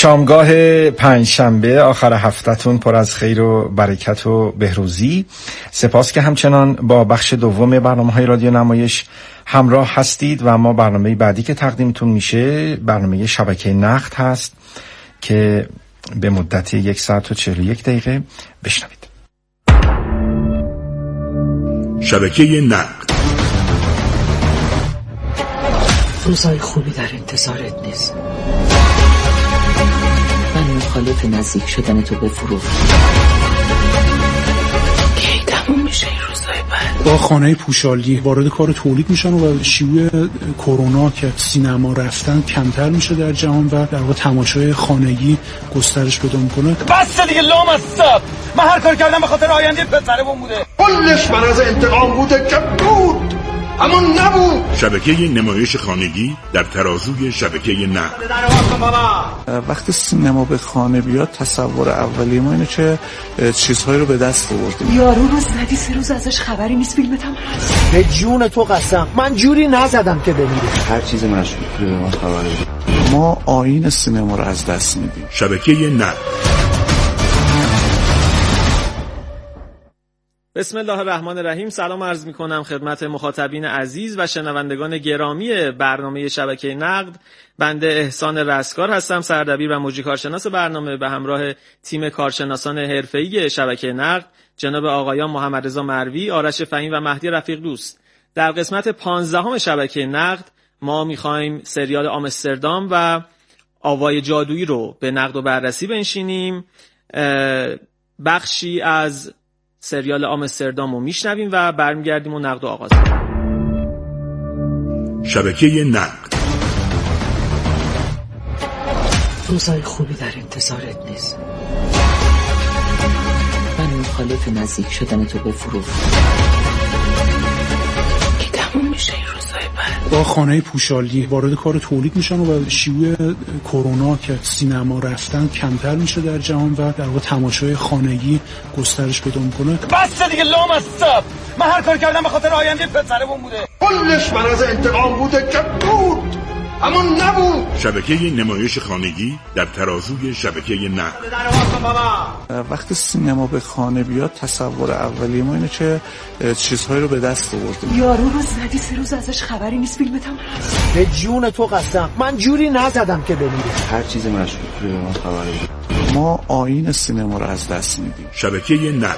شامگاه پنجشنبه آخر هفته‌تون پر از خیر و برکت و بهروزی. سپاس که همچنان با بخش دوم برنامه‌های رادیو نمایش همراه هستید و ما برنامه بعدی که تقدیمتون میشه برنامه شبکه نقد هست که به مدت 1 ساعت و 41 دقیقه بشنوید. شبکه نقد. روزای خوبی در انتظارت نیست. من مخالف نزدیک شدن تو به فروغ. کی تموم میشه این روزای بعد؟ با خانه پوشالی وارد کار تولید میشن و شیوع کرونا که سینما رفتن کمتر میشه در جهان و در واقع تماشای خانگی گسترش پیدا میکنه. بس دیگه لام است. من هر کار کردم به خاطر آینده پسرمون بوده. کلش من از انتقام بوده که بود اما نبود. شبکه نمایش خانگی در ترازوی شبکه نقد. وقتی سینما به خانه بیاد تصور اولیه ما اینه که چیزهایی رو به دست آوردیم. یارو رو زدی 3 روز ازش خبری نیست، فیلمت هم هست. به جون تو قسم من جوری نزدم که بمیره. هر چیزی مشکوک به ما خبر بدید. ما آیین سینما رو از دست میدیم. شبکه نقد. بسم الله الرحمن الرحیم. سلام عرض میکنم خدمت مخاطبین عزیز و شنوندگان گرامی برنامه شبکه نقد. بنده احسان رستگار هستم، سردبیر و مجری کارشناس برنامه، به همراه تیم کارشناسان حرفه‌ای شبکه نقد، جناب آقایان محمد رضا مروی، آرش فهیم و مهدی رفیق دوست. در قسمت 15 شبکه نقد ما میخوایم سریال آمستردام و آوای جادویی رو به نقد و بررسی بنشینیم. بخشی از سریال آمستردام رو میشنویم و برمیگردیم و نقد و آغاز کنیم. شبکه نقد. روزای خوبی در انتظارت نیست. من مخالف نزدیک شدن تو به فروغ. کی تموم میشه این روزای بعد؟ با خانه پوشالی وارد کار تولید میشن و شیوع کرونا که سینما رفتن کمتر میشه در جهان و در واقع تماشای خانگی گسترش پیدا میکنه. بس دیگه لام است. من هر کار کردم به خاطر آینده پسرمون بوده. کلش من از انتقام بوده که بود اما نبود. شبکه نمایش خانگی در ترازوی شبکه نقد. وقتی سینما به خانه بیاد تصور اولیه ما اینه که چیزهایی رو به دست آوردیم. یارو رو زدی 3 روز ازش خبری نیست، فیلمت هم هست. به جون تو قسم من جوری نزدم که بمیره. هر چیزی مشکوک به ما خبر بدید. ما آیین سینما رو از دست میدیم. شبکه نقد.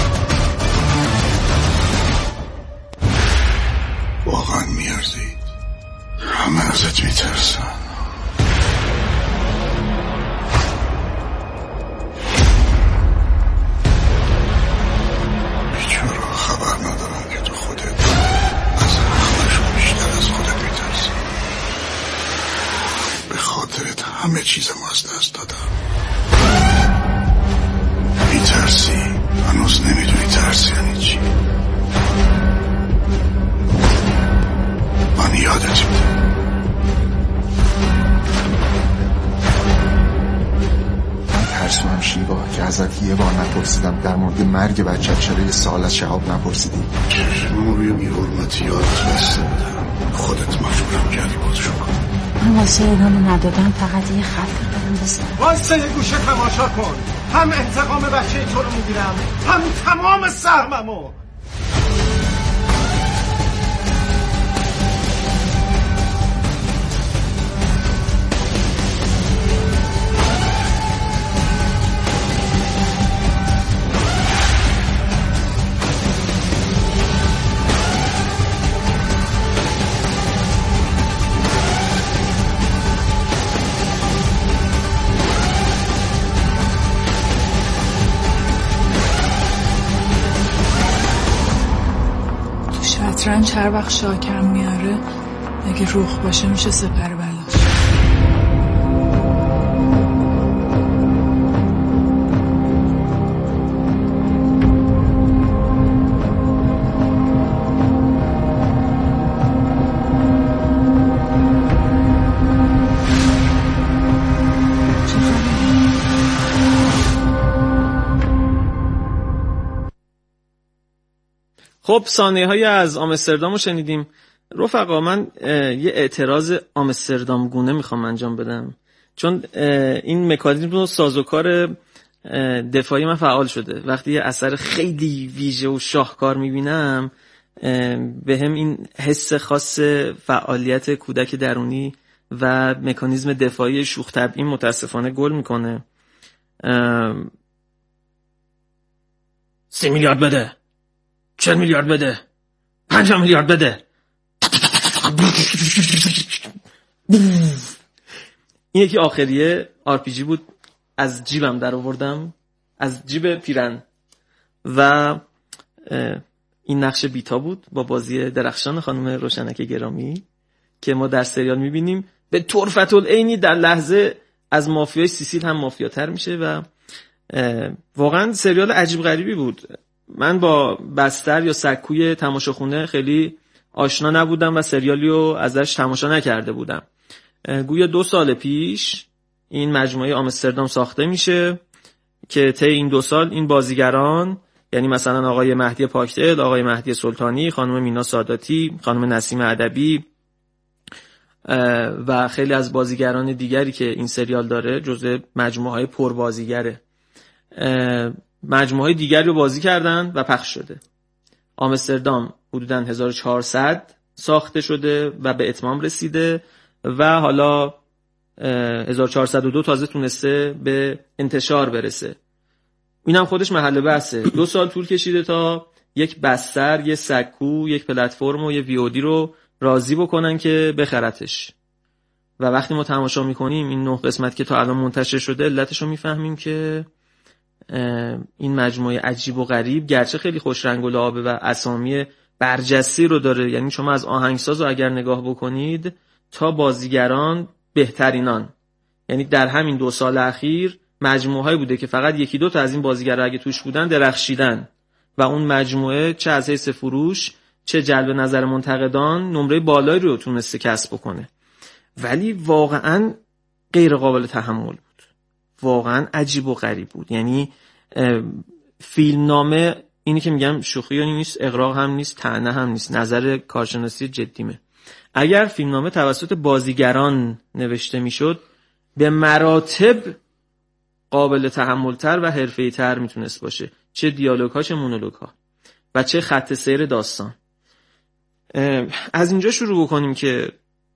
واقعا میارزید. همه ازت میترسن. بیچارا خبر ندارن که تو خودت از همشون بیشتر از خودت میترسی. به خاطرت همه چیزم از دست دادم. میترسی. هنوز نمیدونی ترس یعنی چی. من یادت میدم. ترسوام شیوا که ازت یه بار نپرسیدم در مورد مرگ بچه‌ت چرا یه سال از شهاب نپرسیدی؟ چشمامو روی بی‌حرمتی یادت بسته بودم. خودت مجبورم کردی بازشو کن. من واسه ادامه ندادم فقط یه خط دارم بزن. واسه یه گوشه تماشا کن. هم انتقام بچه تو رو میگیرم هم تمام سهممو. شطرنج هر وقت شاکم میاره اگه رخ باشه میشه سپر بلاش. خب ثانیه های از آمستردام رو شنیدیم. رفقا من یه اعتراض آمستردام گونه میخوام انجام بدم. چون این مکانیزم و سازوکار دفاعی من فعال شده. وقتی یه اثر خیلی ویژه و شاهکار میبینم به هم این حس خاص فعالیت کودک درونی و مکانیزم دفاعی شوخ طبعی متاسفانه گل میکنه. 30 میلیارد بده، 40 میلیارد بده، 5 میلیارد بده. این یکی آخریه RPG بود، از جیبم در آوردم، از جیب پیرن، و این نقش بیتا بود با بازی درخشان خانم روشنک گرامی که ما در سریال میبینیم به طرفة العینی در لحظه از مافیای سیسیل هم مافیاتر میشه و واقعا سریال عجیب غریبی بود. من با بستر یا سکوی تماشاخونه خیلی آشنا نبودم و سریالیو ازش تماشا نکرده بودم. گویا 2 سال پیش این مجموعه آمستردام ساخته میشه که طی این 2 سال این بازیگران، یعنی مثلا آقای مهدی پاکدل، آقای مهدی سلطانی، خانم مینا ساداتی، خانم نسیم ادبی و خیلی از بازیگران دیگری که این سریال داره جزء مجموعه‌های پربازیگره، مجموعه‌های دیگری رو بازی کردن و پخش شده. آمستردام حدوداً 1400 ساخته شده و به اتمام رسیده و حالا 1402 تازه تونسته به انتشار برسه. اینم خودش محل بحثه. 2 سال طول کشیده تا یک بستر، یک سکو، یک پلتفرم و یک VOD رو راضی بکنن که بخرتش. و وقتی ما تماشا میکنیم این 9 قسمت که تا الان منتشر شده، علتش رو میفهمیم که این مجموعه عجیب و غریب گرچه خیلی خوش رنگ و لعابه و اسامی برجسته رو داره، یعنی شما از آهنگساز رو اگر نگاه بکنید تا بازیگران بهترینان، یعنی در همین 2 سال اخیر مجموعه‌ای بوده که فقط 1-2 تا از این بازیگرا اگه توش بودن درخشیدن و اون مجموعه چه از حیث فروش چه جلب نظر منتقدان نمره بالایی رو تونسته کسب بکنه. ولی واقعا غیر قابل تحمل بود، واقعا عجیب و غریب بود. یعنی فیلمنامه، اینی که میگم شوخی نیست، اغراق هم نیست، طعنه هم نیست، نظر کارشناسی جدیمه. اگر فیلمنامه توسط بازیگران نوشته میشد به مراتب قابل تحمل‌تر و حرفه‌ای‌تر میتونست باشه، چه دیالوگ‌ها چه مونولوگ‌ها و چه خط سیر داستان. از اینجا شروع بکنیم که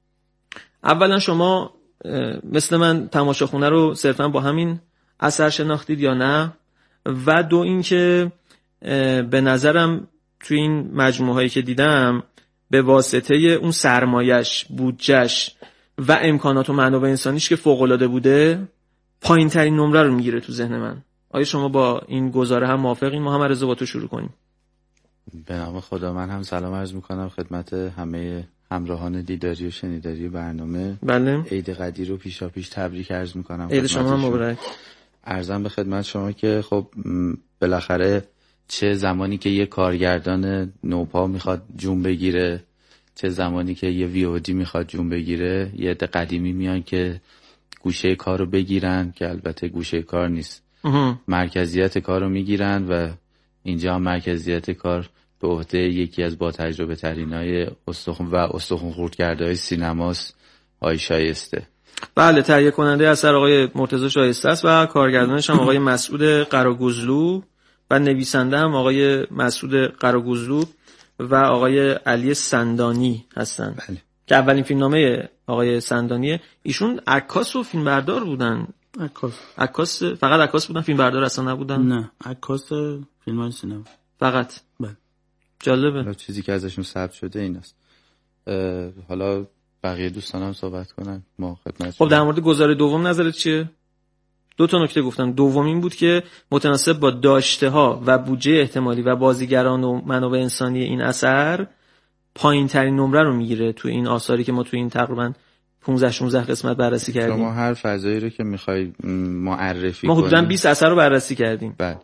اولا شما مثل من تماشاخونه رو صرفا با همین اثر شناختید یا نه، و 2 اینکه به نظرم توی این مجموعهایی که دیدم به واسطه اون سرمایش، بودجش و امکانات و منابع انسانیش که فوق‌العاده بوده پایین ترین نمره رو میگیره تو ذهن من. آیا شما با این گزاره هم موافقین؟ محمد رضا با تو شروع کنیم. به نام خدا من هم سلام عرض میکنم خدمت همه همراهان دیداری و شنیداری برنامه. بله. عید قدیر رو پیشاپیش تبریک عرض میکنم. عید شما مبارک. عرضم به خدمت شما که خب بالاخره چه زمانی که یه کارگردان نوپا میخواد جون بگیره، چه زمانی که یه VOD میخواد جون بگیره، یه عده قدیمی میان که گوشه کار رو بگیرن که البته گوشه کار نیست، مرکزیت کار رو میگیرن و اینجا مرکزیت کار به عهده یکی از با تجربه ترینای استخون خردکرده های سینماست، آقای شایسته. بله، تهیه کننده اثر آقای مرتضی شایسته است و کارگردانش هم آقای مسعود قراگوزلو و نویسنده هم آقای مسعود قراگوزلو و آقای علی سندانی هستن. بله. که اولین فیلمنامه آقای سندانیه. ایشون عکاس و فیلمبردار بودن. عکاس فقط عکاس بودن، فیلمبردار اصلا نبودن؟ نه، عکاس فیلم‌های سینما فقط. بله. جالبه. چیزی که ازشون ثبت شده این است. حالا بقیه دوستان هم صحبت کنن، ما خدمت. خب در مورد گزاره دوم نظرت چیه؟ 2 تا نکته گفتم. دوم این بود که متناسب با داشته ها و بودجه احتمالی و بازیگران و منابع انسانی این اثر پایین ترین نمره رو میگیره تو این آثاری که ما تو این تقریبا 15-16 قسمت بررسی کردیم. شما هر فضایی رو که میخوای معرفی ما حدوداً 20 اثر رو بررسی کردیم. بله.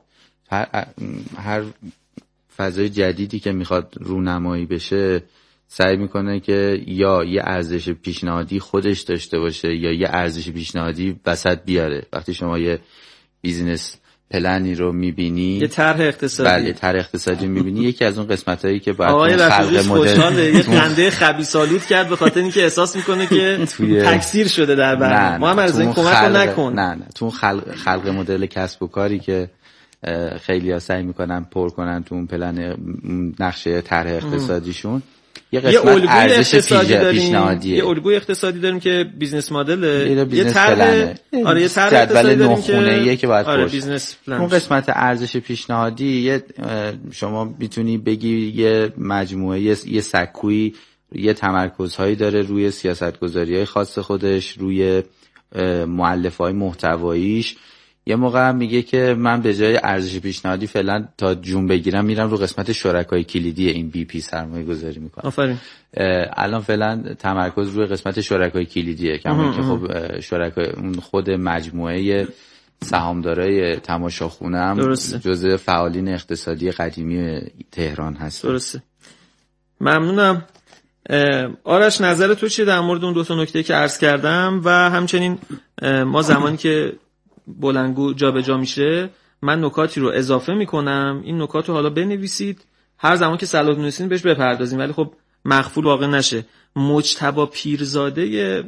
هر فضای جدیدی که میخواد رونمایی بشه سعی میکنه که یا یه ارزش پیشنهادی خودش داشته باشه یا یه ارزش پیشنهادی وسط بیاره. وقتی شما یه بیزینس پلنی رو میبینی، یه طرح اقتصادی، بله طرح اقتصادی میبینی، یکی از اون قسمتایی که باید آقای خلق مدل یه خنده خبیث‌آلود کرد به خاطر اینکه احساس میکنه که تکثیر شده در برنامه. محمد رضا کمک نکن. نه تو خلق مدل کسب و کاری که خیلی‌ها سعی میکنن پر کنن تو اون پلن نقشه طرح اقتصادیشون، یه قسمت ارزش پیشنهادیه، یه الگوی اقتصادی داریم که بیزنس مدل، یه طرح یه طرح اقتصادی داریم که باید بیزنس پلان. اون قسمت ارزش پیشنهادی شما میتونی بگی یه مجموعه، یه سکویی، یه تمرکزهایی داره روی سیاستگذاری‌های خاص خودش، روی مؤلفه‌های محتواییش. یه موقع هم میگه که من به جای ارزش پیشنهادی فعلا تا جون بگیرم میرم رو قسمت شرکای کلیدی این بی پی سرمایه گذاری میکنم. آفرین. الان فعلا تمرکز روی قسمت شرکای کلیدیه که خب شرکای اون خود مجموعه سهامدارای تماشاخونه هم جزء فعالین اقتصادی قدیمی تهران هست. درسته. ممنونم. آرش نظر تو چیه در مورد اون دو تا نکته که عرض کردم و همچنین ما زمانی که بلندگو جابجا میشه من نکاتی رو اضافه میکنم، این نکات رو حالا بنویسید، هر زمان که صلاح دونستین بهش بپردازیم، ولی خب مخفول واقع نشه. مجتبی پیرزاده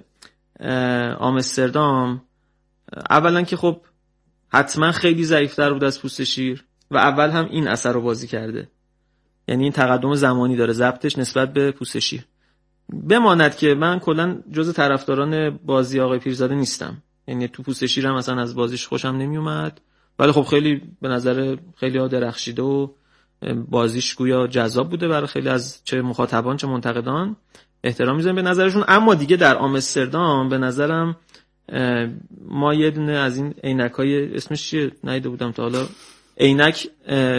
آمستردام اولا که خب حتما خیلی ضعیف‌تر بود از پوست شیر و اول هم این اثر رو بازی کرده، یعنی این تقدم زمانی داره ضبطش نسبت به پوست شیر. بماند که من کلا جز طرفداران بازی آقای پیرزاده نیستم، یعنی تو پوست شیر هم مثلا از بازیش خوشم نمی اومد، ولی خب خیلی به نظر خیلی ها درخشیده و بازیش گویا جذاب بوده برای خیلی از چه مخاطبان چه منتقدان، احترام میذارم به نظرشون. اما دیگه در آمستردام به نظرم ما یه دونه از این عینک‌های اسمش چیه ندیده بودم تا حالا، عینک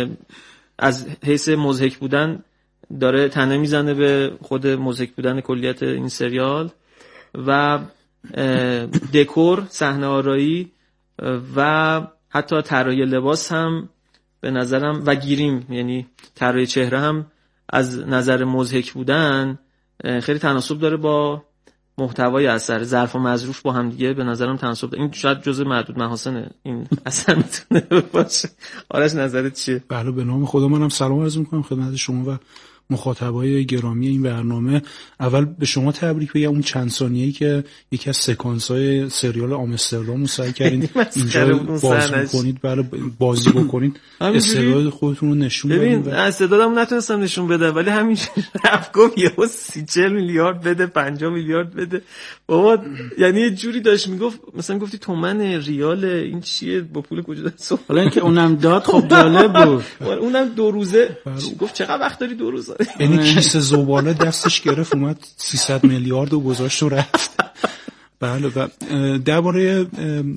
از حیث مضحک بودن داره تنه میزنه به خود مضحک بودن کلیت این سریال و دکور، صحنه آرایی و حتی طراحی لباس هم به نظرم و گیریم، یعنی طراحی چهره هم از نظر مضحک بودن خیلی تناسب داره با محتوای اثر. ظرف و مظروف با هم دیگه به نظرم تناسب داره. این شاید جزء معدود محاسن این اثر میتونه باشه. آرش نظرت چیه؟ بله، به نام خدا منم سلام عرض میکنم خدمت شما و مخاطبای گرامی این برنامه. اول به شما تبریک بگم، اون چند ثانیه‌ای که یکی از سکانس‌های سریال آمستردام رو سعی کردین اینجا باز کنید، بله بازی بکنید، استعداد خودتون رو نشون بدید. ببین استعدادمو نتونستم نشون بدم، ولی همین رفت گفت یهو 40 میلیارد بده، 50 میلیارد بده بابا، یعنی یه جوری داشت میگفت مثلا گفتی تومن ریال این چیه با پول کجا دست، حالا اینکه اونم داد خب جالب بود. اونم 2 روزه گفت چقدر وقت داری 2 روز، یعنی کیسه زباله دستش گرفت اومد 300 میلیارد و گذاشت و رفت. بله. و درباره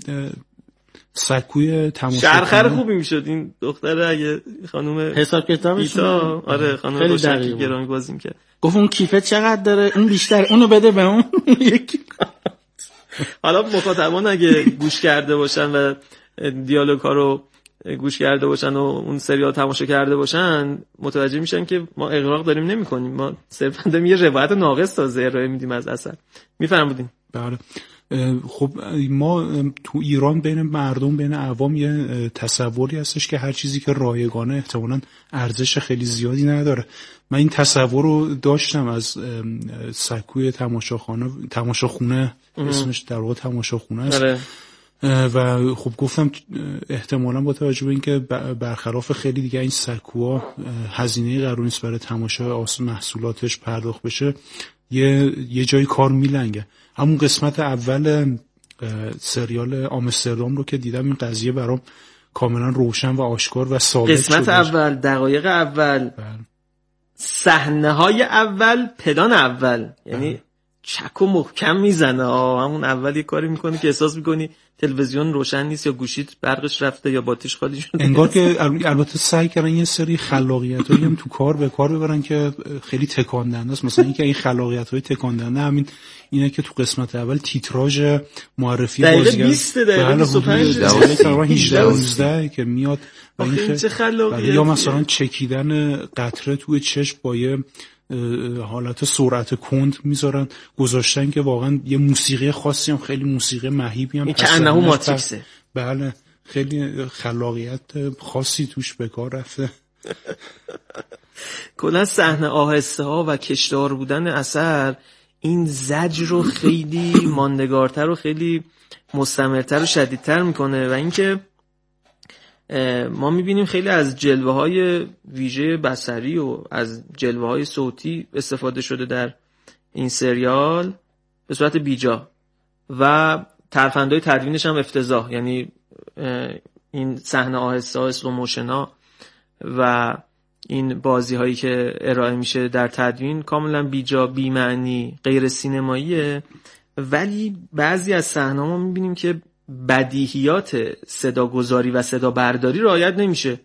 سکوی تماشا شرخر خوبی میشد این دختره اگه خانم حساب کتابش آره خانم روشن گرامی بازیم کرد، گفت اون کیفه چقدر داره، اون بیشتر اونو بده به اون یکی. حالا مخاطبان اگه گوش کرده باشن و دیالوگ‌ها رو گوش کرده باشن و اون سریال تماشا کرده باشن متوجه میشن که ما اغراق داریم نمی‌کنیم، ما صرفاً داریم یه روایت ناقص تازه ارائه میدیم از اثر. میفرمودین؟ بله. خب ما تو ایران بین مردم، بین عوام یه تصوری هستش که هر چیزی که رایگانه احتمالاً ارزش خیلی زیادی نداره. من این تصور رو داشتم از سکوی تماشاخونه اسمش در واقع تماشاخونه است. و خب گفتم احتمالاً با توجه به اینکه برخلاف خیلی دیگه این سکوها هزینه قرار نیست برای تماشای محصولاتش پرداخت بشه، یه جای کار میلنگه. همون قسمت اول سریال آمستردام رو که دیدم این قضیه برام کاملا روشن و آشکار و ثابت شد. قسمت اول، دقایق اول، صحنه‌های اول، پلان اول، یعنی چک و محکم میزنه. همون اول یه کاری میکنه که احساس میکنی تلویزیون روشن نیست یا گوشیت برقش رفته یا باتریش خالی شده. انگار که البته سعی کردن یه سری خلاقیتایی هم تو کار به کار ببرن که خیلی تکان دهنده است. مثلا اینکه این خلاقیت‌های تکان دهنده همین اینه که تو قسمت اول تیتراژ معرفی بازیگر 20 دقیقه 25 دقیقه که میاد و این چه خلاقیتی، یا مثلا چکیدن قطره توی چشم با یه حالت سرعت کند میذارن گذاشتن که واقعا یه موسیقی خاصی هم خیلی موسیقی مهیبی هم که انه ماتریکسه. بله خیلی خلاقیت خاصی توش به کار رفته. کلا صحنه آهسته ها و کشدار بودن اثر این زجر رو خیلی ماندگارتر و خیلی مستمرتر و شدیدتر میکنه و اینکه ما میبینیم خیلی از جلوه های ویژه بصری و از جلوه های صوتی استفاده شده در این سریال به صورت بیجا و ترفندهای تدوینش هم افتضاح. یعنی این صحنه آهسته ها، اسلو موشنا و این بازی هایی که ارائه میشه در تدوین کاملا بیجا، بی معنی، غیر سینماییه. ولی بعضی از صحنه‌ها ما میبینیم که بدیهیات صداگذاری و صدا برداری رعایت نمیشه.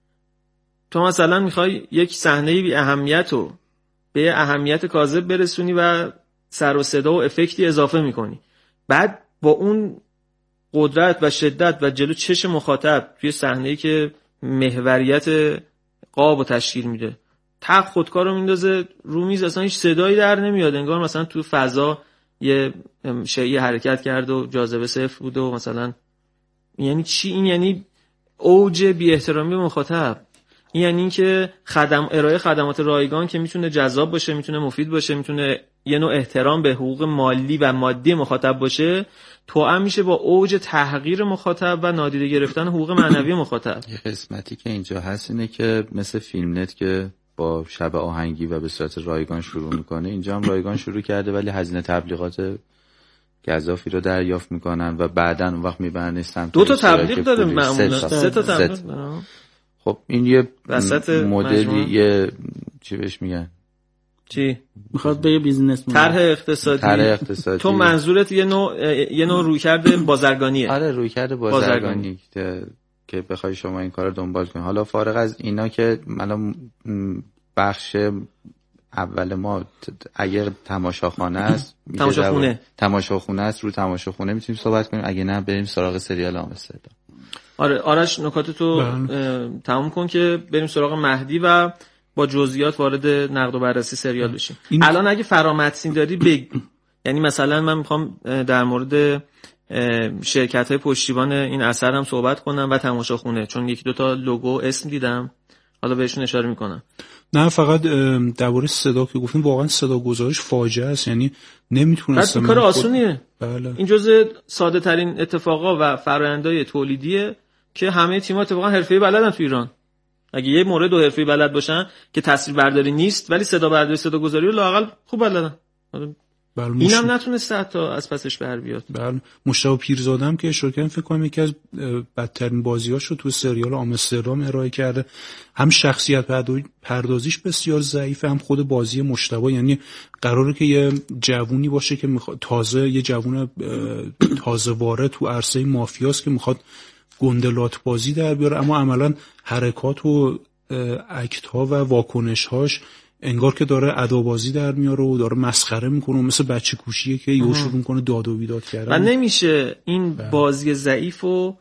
تو مثلا میخوای یک صحنه بی اهمیت رو به اهمیت کاذب برسونی و سر و صدا و افکتی اضافه میکنی، بعد با اون قدرت و شدت و جلو چشم مخاطب توی صحنه‌ای که محوریت قاب رو تشکیل میده تق خودکار رو میندازه رو میز، اصلا هیچ صدایی در نمیاد، انگار مثلا تو فضا یه شیئی حرکت کرد و جاذبه صفر بود و مثلا یعنی چی؟ این یعنی اوج بی احترامی به مخاطب. این یعنی که ارائه خدمات رایگان که میتونه جذاب باشه، میتونه مفید باشه، میتونه یه نوع احترام به حقوق مالی و مادی مخاطب باشه، توأم میشه با اوج تحقیر مخاطب و نادیده گرفتن حقوق معنوی مخاطب. یه قسمتی که اینجا هست اینه که مثل فیلم نت که با شب آهنگی و به صورت رایگان شروع میکنه، اینجا هم رایگان شروع کرده ولی هزینه تبلیغات گزافی رو دریافت میکنن و بعداً اون وقت میبرن سمت 2 تا تبلیغ داره معمولا، 3 تا تبلیغ. خب این یه مدلی چی بهش میگن؟ چی؟ میخواد به بیزینس طرح اقتصادی. تو منظورت یه نوع رویکرد بازرگانیه. آره رویکرد بازرگانی که بخوای شما این کار رو دنبال کنی. حالا فارغ از اینا که مثلا بخش اول ما اگر تماشاخانه است، تماشاخونه است، رو تماشاخونه میتونیم صحبت کنیم، اگه نه بریم سراغ سریال آمستردام. آره آرش نکاتتو تموم کن که بریم سراغ مهدی و با جزئیات وارد نقد و بررسی سریال بشیم. الان اگه فرامتنی داری بگو، یعنی مثلا من میخوام در مورد شرکت‌های پشتیبان این اثر هم صحبت کنم و تماشاخونه، چون 1-2 تا لوگو اسم دیدم، حالا بهشون اشاره میکنم. نه فقط درباره صدا که گفتیم، واقعا صدا گذاریش فاجعه است، یعنی نمیتونستم. کار آسونیه. بله. این جزء ساده ترین اتفاقا و فرآیندهای تولیدیه که همه تیم‌ها اتفاقا حرفه‌ای بلدن تو ایران. اگه یه مورد دو حرفه‌ای بلد باشن که تصویر برداری نیست ولی صدا برداری، صدا گذاری رو لااقل خوب بلدن. اینم نتونسته حتی از پسش بر بیاد. بله. مشتاق پیرزاده هم که اشاره کردم فکر کنم یکی از بدترین بازیاشو تو سریال آمستردام ارائه کرده. هم شخصیت پردازیش بسیار ضعیفه، هم خود بازی مشتاق. یعنی قراره که یه جوونی باشه که تازه یه جوون تازه وارد تو عرصه مافیاست که میخواد گندلات بازی در بیاره، اما عملا حرکات و اکت‌ها و واکنش‌هاش انگار که داره ادابازی در میاره و داره مسخره میکنه، مثل بچه کوشیه که یهو شروع میکنه داد و بیداد کردن. و نمیشه این بازی ضعیف و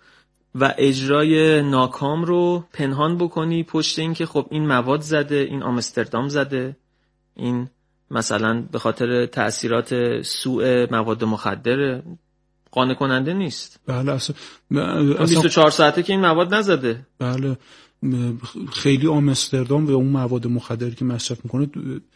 اجرای ناکام رو پنهان بکنی پشت این که خب این مواد زده، این آمستردام زده، این مثلا به خاطر تأثیرات سوء مواد مخدر. قانع کننده نیست. بله اصلا 24 ساعته که این مواد نزده. بله خیلی آمستردام و اون مواد مخدری که مصرف میکنه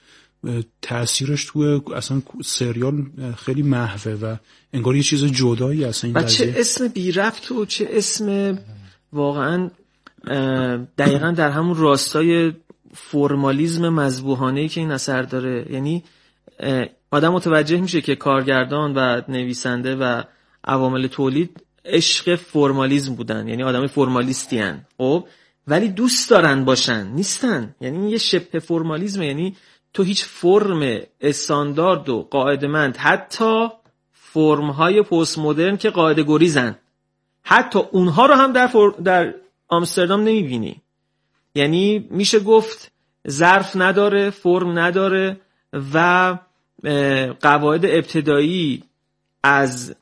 تأثیرش توی اصلا سریال خیلی محوه و انگار یه چیز جدایی اصلا این قضیه. چه اسم بی ربط و چه اسم واقعا دقیقاً در همون راستای فرمالیزم مذبوحانه‌ای که این اثر داره. یعنی آدم متوجه میشه که کارگردان و نویسنده و عوامل تولید عشق فرمالیزم بودن، یعنی آدم فرمالیستی هن. خب ولی دوست دارن باشن، نیستن. یعنی یه شبه فرمالیزم، یعنی تو هیچ فرم استاندارد و قاعده‌مند، حتی فرم‌های پست مدرن که قاعده گریزن، حتی اونها رو هم در آمستردام نمیبینی. یعنی میشه گفت ظرف نداره، فرم نداره و قواعد ابتدایی از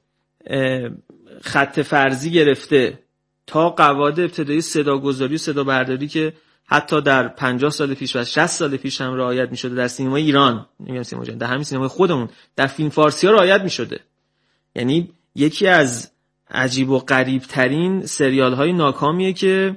خط فرضی گرفته تا قواعد ابتدایی صداگذاری و صدا برداری که حتی در 50 سال پیش و 60 سال پیش هم رعایت می‌شده در سینمای ایران، نمیگم سینما جهان، در همین سینمای خودمون، در فیلم فارسی ها رعایت می‌شده. یعنی یکی از عجیب و غریب ترین سریال های ناکامیه که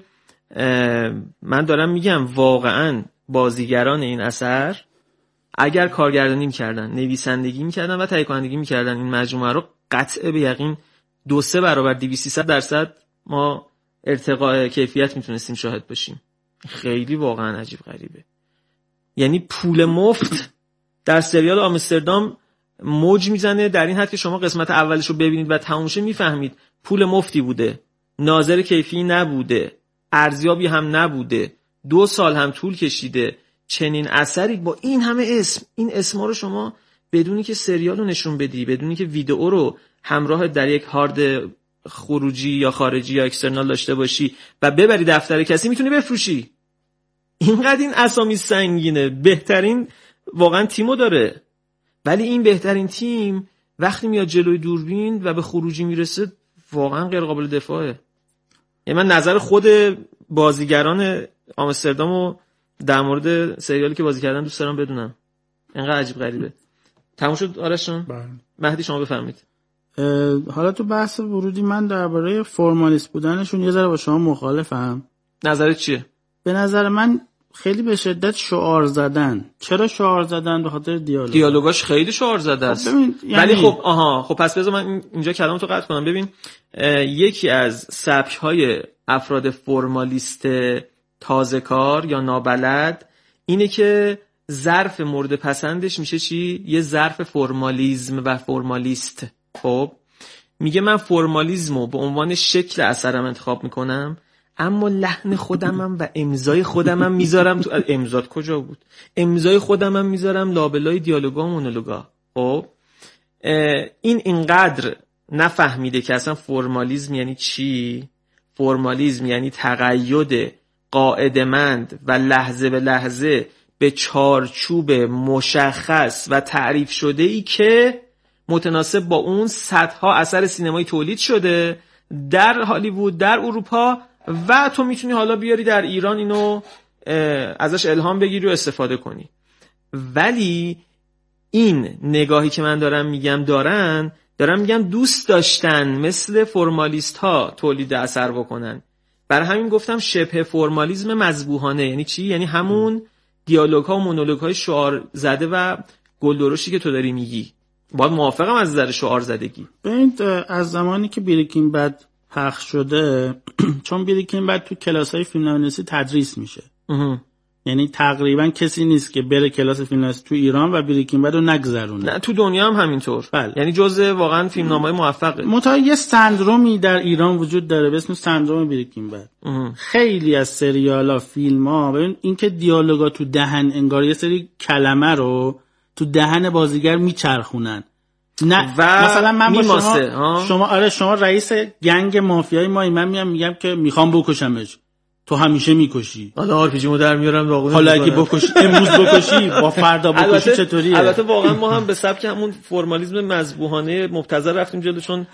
من دارم میگم واقعا بازیگران این اثر اگر کارگردانی میکردن، نویسندگی میکردن و تهیه کنندگی میکردن این مجموعه رو، قطع به یقین 2-3 برابر 200-300% ما ارتقاء کیفیت میتونستیم شاهد باشیم. خیلی واقعا عجیب غریبه. یعنی پول مفت در سریال آمستردام موج میزنه در این حد که شما قسمت اولش رو ببینید و تموم شه میفهمید پول مفتی بوده، ناظر کیفی نبوده، ارزیابی هم نبوده، 2 سال هم طول کشیده چنین اثری با این همه اسم، این اسما رو شما بدونی که سریال رو نشون بدی، بدونی که ویدئو رو همراه در یک هارد خروجی یا خارجی یا اکسترنال داشته باشی و ببری دفتر کسی، میتونی بفروشی. اینقدر این اسامی سنگینه، بهترین واقعا تیمو داره، ولی این بهترین تیم وقتی میاد جلوی دوربین و به خروجی میرسه واقعا غیر قابل دفاعه. یعنی من نظر خود بازیگران آمستردامو در مورد سریالی که بازی کردن دوست دارم بدونم. اینقدر عجیب غریبه. تموم شد آرشون؟ مهدی شما بفرمایید. حالا تو بحث ورودی من درباره فرمالیست بودنشون یه ذره با شما مخالفم. نظرت چیه؟ به نظر من خیلی به شدت شعار زدن. چرا شعار زدن؟ به خاطر دیالوگاش خیلی شعار زده است. ولی خب خب پس بذار من اینجا کلامتو قطع کنم. ببین یکی از سبک‌های افراد فرمالیست تازه کار یا نابلد اینه که ظرف مورد پسندش میشه چی؟ یه ظرف فرمالیزم و فرمالیست. خب میگه من فرمالیزمو به عنوان شکل اثرم انتخاب میکنم، اما لحن خودمم و امضای خودمم میذارم تو. امضات کجا بود؟ امضای خودمم میذارم لابلای دیالوگا و مونولوگا. خب این اینقدر نفهمیده که اصلا فرمالیزم یعنی چی. فرمالیزم یعنی تقید قاعده‌مند و لحظه به لحظه به چارچوب مشخص و تعریف شده ای که متناسب با اون صدها اثر سینمایی تولید شده در هالیوود، در اروپا، و تو میتونی حالا بیاری در ایران اینو ازش الهام بگیری و استفاده کنی. ولی این نگاهی که من دارم میگم دوست داشتن مثل فرمالیست ها تولید اثر بکنن. برای همین گفتم شبه فرمالیزم مذبوحانه. یعنی چی؟ یعنی همون دیالوگ ها و مونولوگ های شعار زده و گلدرشتی که تو داری میگی. باید موافقم از نظر شعار زدگی. ببین از زمانی که بریکینگ بد پخش شده، چون بریکینگ بد تو کلاس‌های فیلمنامه‌نویسی تدریس میشه. یعنی تقریبا کسی نیست که بره کلاس فیلمنامه‌نویسی تو ایران و بریکینگ بد رو نگذرونه. نه تو دنیا هم همینطور. بله. یعنی جزء واقعا فیلمنامه‌های موفقه. متأ یه سندرومی در ایران وجود داره به اسم سندروم بریکینگ بد. خیلی از سریالا، فیلم‌ها، ببین اینکه دیالوگا تو دهن انگار یه سری کلمه رو تو دهن بازیگر میچرخونن. نه مثلا من با شما رئیس گنگ مافیای مایی، من میگم که میخوام بکشمش، تو همیشه میکشی. حالا آرپیجیمو در میارم داغون. حالا اگه بکشی امروز بکشی با فردا بکشی چطوریه؟ البته واقعا ما هم به سبک همون فرمالیسم مذبوحانه مبتذل رفتیم جلو، چون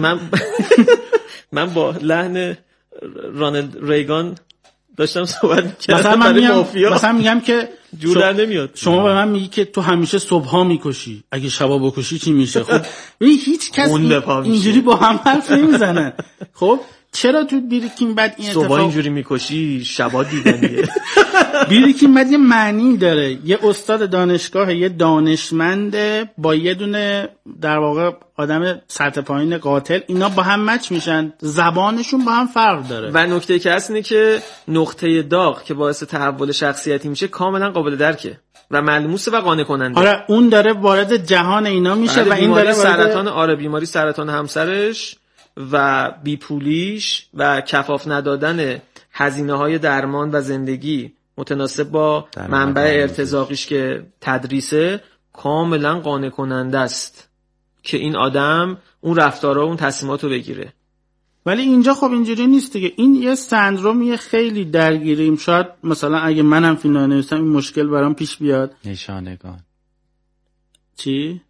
من با لحن رانالد ریگان داشتم صحبت می‌کردم. مثلا میگم که جور در نمیاد. شما به من میگی که تو همیشه صبحا میکشی، اگه شبا بکشی چی میشه؟ خب هیچ کس اینجوری با هم حرف نمیزنه. خب چرا تو بریکینگ بد این اتفاق؟ صبحا اینجوری میکشی، شبا دیدنیه. بریکینگ بد یه معنی داره. یه استاد دانشگاه، یه دانشمند با یه دونه در واقع آدم سطح پایین قاتل، اینا با هم مچ میشن، زبانشون با هم فرق داره. و نکته که هست اینه که نقطه داغ که باعث تحول شخصیتی میشه کاملا قابل درکه و ملموسه و قانع کننده. آره اون داره وارد جهان اینا میشه و این داره سرطان بیماری سرطان همسرش و بیپولیش و کفاف ندادن هزینه‌های درمان و زندگی متناسب با منبع ارتزاقیش که تدریسه کاملا قانع کننده است که این آدم اون رفتارها و اون تصمیماتو بگیره. ولی اینجا خب اینجوری نیست دیگه. این یه سندرومیه خیلی درگیریم. شاید مثلا اگه منم فیلم نویسم این مشکل برام پیش بیاد. نشانگان چی؟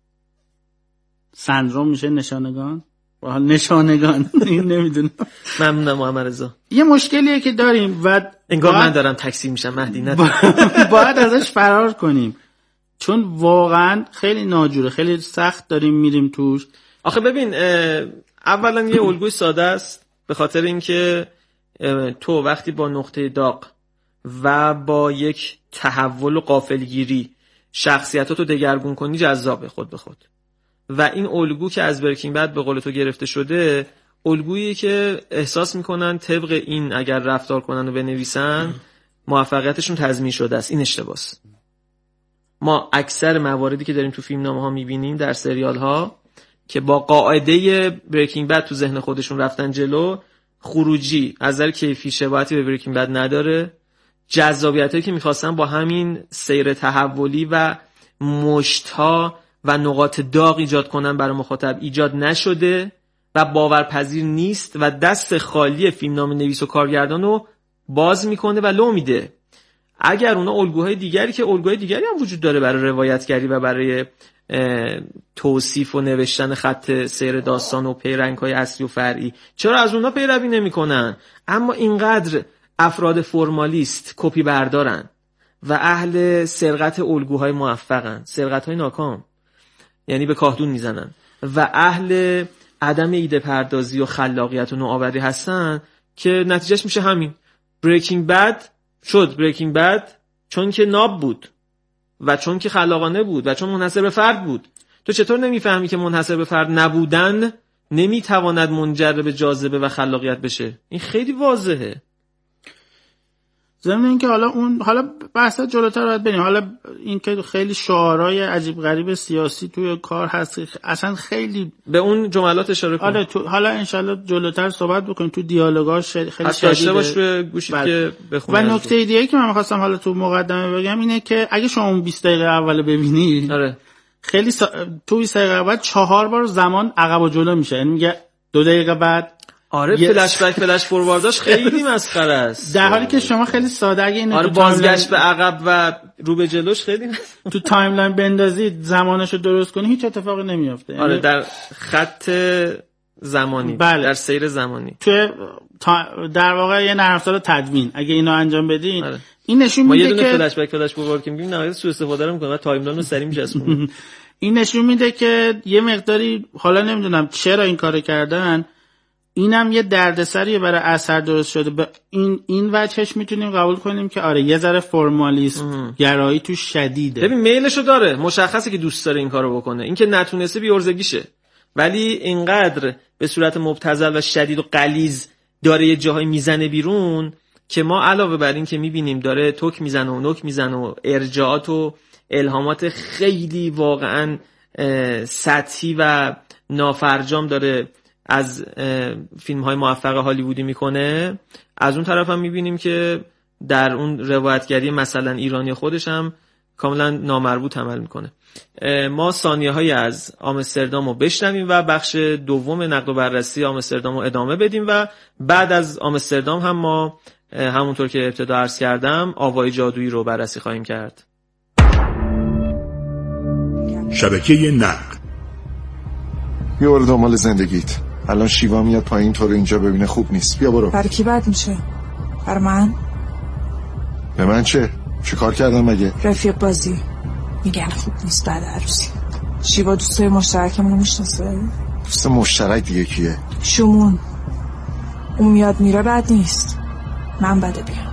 سندروم میشه نشانگان؟ نشانگان نمیدونم. ممنونم محمد رضا. یه مشکلیه که داریم و انگار من دارم تکثیر میشم مهدی. نه باید ازش فرار کنیم چون واقعا خیلی ناجوره، خیلی سخت داریم میریم توش. آخه ببین اولا یه الگوی ساده است، به خاطر اینکه تو وقتی با نقطه داغ و با یک تحول و غافلگیری شخصیتاتو دگرگون کنی جذابه خود به خود. و این الگو که از بریکینگ بد به قول تو گرفته شده، الگویی که احساس میکنن طبق این اگر رفتار کنن و بنویسن موفقیتشون تضمین شده است. این اشتباس. ما اکثر مواردی که داریم تو فیلمنامه ها میبینیم در سریال ها که با قاعده بریکینگ بد تو ذهن خودشون رفتن جلو، خروجی از نظر کیفی شباهتی به بریکینگ بد نداره. جذابیتایی که میخواستن با همین سیر تحولی و مشت‌ها و نقاط داغ ایجاد کنن برای مخاطب ایجاد نشده و باورپذیر نیست و دست خالی فیلمنامه نویس و کارگردان رو باز میکنه و لو میده. اگر اونا الگوهای دیگری که الگوهای دیگری هم وجود داره برای روایتگری و برای توصیف و نوشتن خط سیر داستان و پیرنگ‌های اصلی و فرعی، چرا از اونا پیروی نمی‌کنن؟ اما اینقدر افراد فرمالیست کپی بردارن و اهل سرقت الگوهای موفقن، سرقت‌های ناکام، یعنی به کاهدون میزنن، و اهل عدم ایده پردازی و خلاقیت و نوآوری هستن که نتیجهش میشه همین. بریکینگ بد شد بریکینگ بد چون که ناب بود و چون که خلاقانه بود و چون منحصر به فرد بود. تو چطور نمیفهمی که منحصر به فرد نبودن نمیتواند منجر به جاذبه و خلاقیت بشه؟ این خیلی واضحه. ضمن اینکه حالا بحث جلوتر باید بریم. حالا اینکه خیلی شعارهای عجیب غریب سیاسی توی کار هست، اصلا خیلی به اون جملات اشاره کن. حالا انشالله جلوتر صحبت بکنیم. تو دیالوگاش خیلی شدیده باش به گوشید که بخونی. و نکته دیگه که من می‌خواستم حالا تو مقدمه بگم اینه که اگه شما اون 20 دقیقه اول ببینی، خیلی تو 20 دقیقه بعد 4 بار زمان عقب و جلو میشه. یعنی میگه 2 دقیقه بعد فلش بک فلش فوروارداش خیلی مسخره است، در حالی که شما خیلی ساده اگه اینو بازگشت به عقب و رو به جلوش خیلی تو تایملاین بندازید زمانشو درست کنی هیچ اتفاقی نمیافته. در خط زمانی، در سیر زمانی، تو در واقع یه نرم افزار تدوین اگه اینو انجام بدین این نشون میده که ما یه دونه فلش بک فلش فوروارد که میگیم نهایت سوء استفاده رو میکنه و تایملاین رو سری میچسبونه. این نشون میده که یه مقداری، حالا نمیدونم چرا این کارو کردن، اینم یه دردسریه برای اثر درست شده. به این وجهش میتونیم قبول کنیم که آره یه ذره فرمالیسم گرایی تو شدیده. ببین میلشو داره، مشخصه که دوست داره این کارو بکنه، این که نتونسته بی‌عرضگیشه، ولی اینقدر به صورت مبتذل و شدید و غلیظ داره یه جاهای میزنه بیرون که ما علاوه بر این که میبینیم داره توک میزنه و نوک میزنه و ارجاعات و الهامات خیلی واقعا سطحی و نافرجام داره از فیلم‌های موفق هالیوودی میکنه، از اون طرف هم میبینیم که در اون روایتگری مثلا ایرانی خودش هم کاملا نامربوط عمل میکنه. ما ثانیه‌های از آمستردام رو بشنویم و بخش دوم نقد و بررسی آمستردام رو ادامه بدیم و بعد از آمستردام هم ما همونطور که ابتدا عرض کردم آوای جادویی رو بررسی خواهیم کرد. شبکه نقد. بیا برو دنبال زندگیت. الان شیوا میاد پایین تو رو اینجا ببینه خوب نیست. بیا برو. برای کی بد میشه؟ برای من؟ به من چه؟ چه کار کردم مگه؟ رفیق بازی میگن خوب نیست بعد عروسی. شیوا دوستای مشترکمون رو میشناسه؟ دوست مشترک دیگه کیه؟ شمون. اون میاد میره بد نیست، من بده بیام.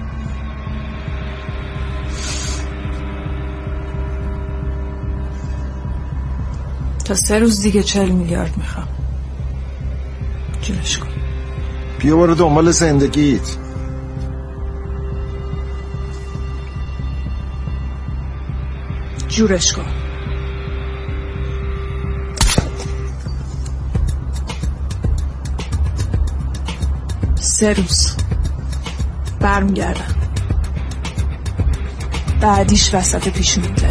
تا 3 روز دیگه 40 میلیارد میخوام. جورش کن. بیا برو دنبال زندگیت. جورش کن. سه روز برمیگردم، بعدیش وسط پیش میده.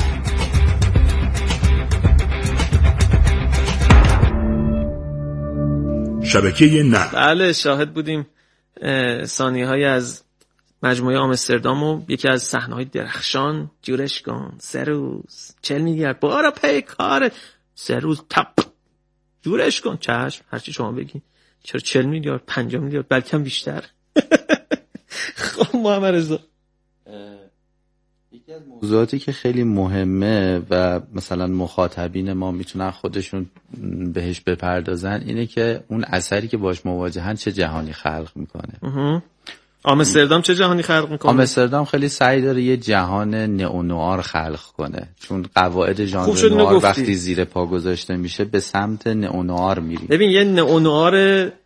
شبکه نقد. بله شاهد بودیم ثانیه‌های از مجموعه آمستردام و یکی از صحنه‌های درخشان. جورش کن 3 روز 40 میلیارد بارا پی کار 3 روز تپ جورش کن. چشم هرچی شما بگی. چرا 40 میلیارد 50 میلیارد بلکه بیشتر. خب محمد رضا یکی از موضوعاتی که خیلی مهمه و مثلا مخاطبین ما میتونن خودشون بهش بپردازن اینه که اون اثری که باش مواجهن چه جهانی خلق میکنه. آمستردام چه جهانی خلق میکنه؟ آمستردام خیلی سعی داره یه جهان نئونوار خلق کنه، چون قواعد ژانر نوار وقتی زیر پا گذاشته میشه به سمت نئونوار میریم. ببین یه نئونوار